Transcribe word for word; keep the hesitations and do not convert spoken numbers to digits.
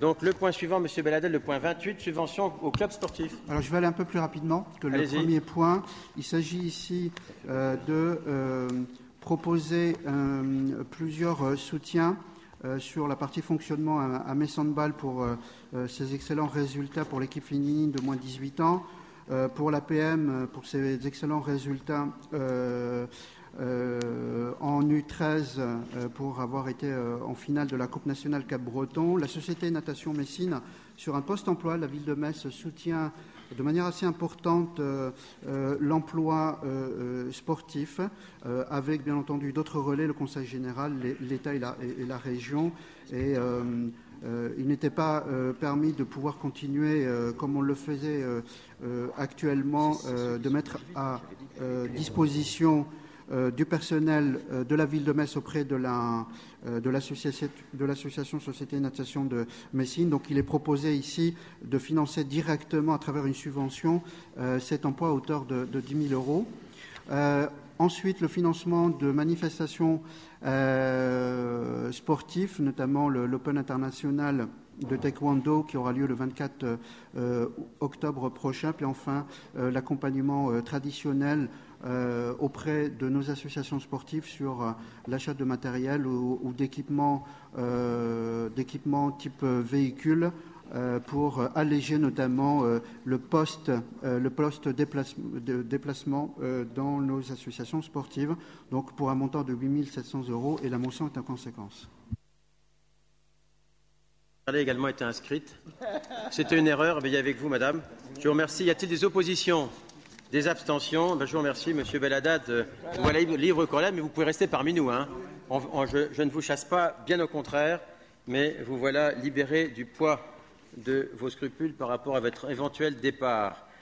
Donc le point suivant, Monsieur Belladel, le point vingt-huit, subvention au club sportif. Alors je vais aller un peu plus rapidement que le premier point. Il s'agit ici euh, de euh, proposer euh, plusieurs euh, soutiens euh, sur la partie fonctionnement à, à Messandball pour euh, euh, ses excellents résultats pour l'équipe féminine de moins de dix-huit ans, euh, pour l'A P M pour ses excellents résultats euh, Euh, en U treize euh, pour avoir été euh, en finale de la Coupe nationale Cap-Breton. La Société Natation Messine, sur un poste-emploi, la ville de Metz soutient de manière assez importante euh, euh, l'emploi euh, euh, sportif, euh, avec bien entendu d'autres relais, le Conseil général, l'État et la, et, et la région. Et euh, euh, il n'était pas euh, permis de pouvoir continuer, euh, comme on le faisait euh, euh, actuellement, euh, de mettre à euh, disposition du personnel de la ville de Metz auprès de la, de l'association, de l'association Société Natation de Messine. Donc il est proposé ici de financer directement à travers une subvention euh, cet emploi à hauteur de, de dix mille euros. Euh, ensuite, le financement de manifestations euh, sportives, notamment le, l'Open International de Taekwondo qui aura lieu le vingt-quatre euh, octobre prochain. Puis enfin, euh, l'accompagnement euh, traditionnel Euh, auprès de nos associations sportives sur euh, l'achat de matériel ou, ou d'équipements euh, d'équipements type euh, véhicule euh, pour alléger notamment euh, le poste, euh, le poste déplace, de déplacement euh, dans nos associations sportives, donc pour un montant de huit mille sept cents euros, et la mention est en conséquence. Elle a également été inscrite. C'était une erreur, veillez avec vous, madame. Je vous remercie. Y a-t-il des oppositions? Des abstentions? Ben, je vous remercie, Monsieur Belladad. Euh, voilà, livre cordial, mais vous pouvez rester parmi nous. Hein. On, on, je, je ne vous chasse pas, bien au contraire, mais vous voilà libéré du poids de vos scrupules par rapport à votre éventuel départ.